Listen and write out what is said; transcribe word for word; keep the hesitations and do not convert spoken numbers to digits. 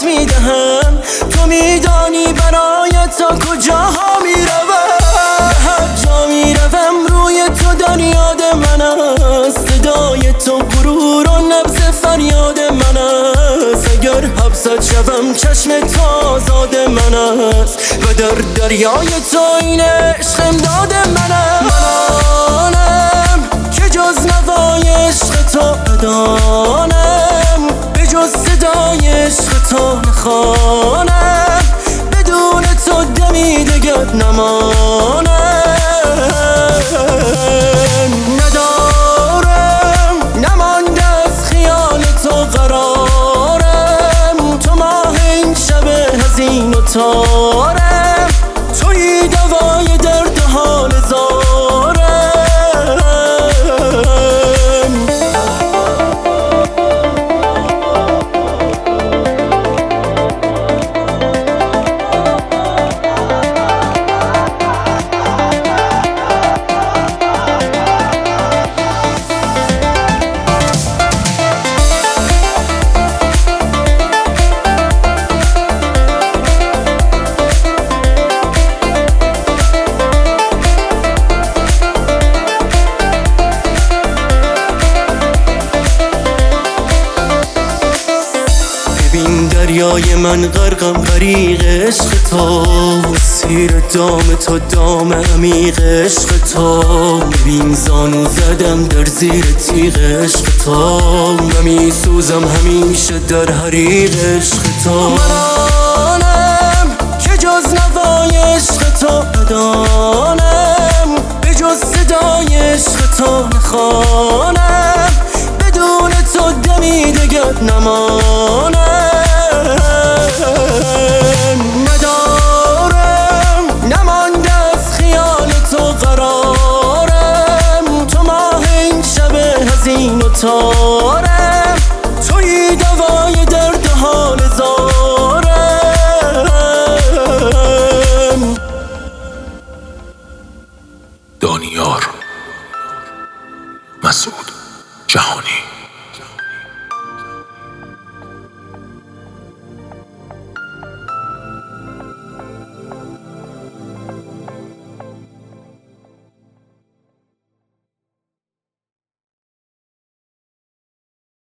میدهم. تو میدانی برای تا کجاها میروم، به هر جا میروم روی تو در یاد من است. صدای تو غرور و نبض فریاد من است. اگر حبست شوم چشم تو آزاد من است و در دریای تو این عشق امداد من است. منم که جز نوای عشق تو ندانم، به جز صدای عشق تو نخوانم، بدون تو دمی دگر نمانم. ندارم نمانده از خیال تو قرارم، تو ماه این شب حزین و تارم، تویی دوای درد و حال زارم. ببین دریای من غرقم غریق عشق تو، سیر دام تو دام عمیق عشق تو. ببین زانو زدم در زیر تیغ عشق تو، و می سوزم همیشه در حریق عشق تو. منم که جز نوای عشق تو ندانم، به جز صدای عشق تو نخوانم، بدون تو دمی دگر نمانم.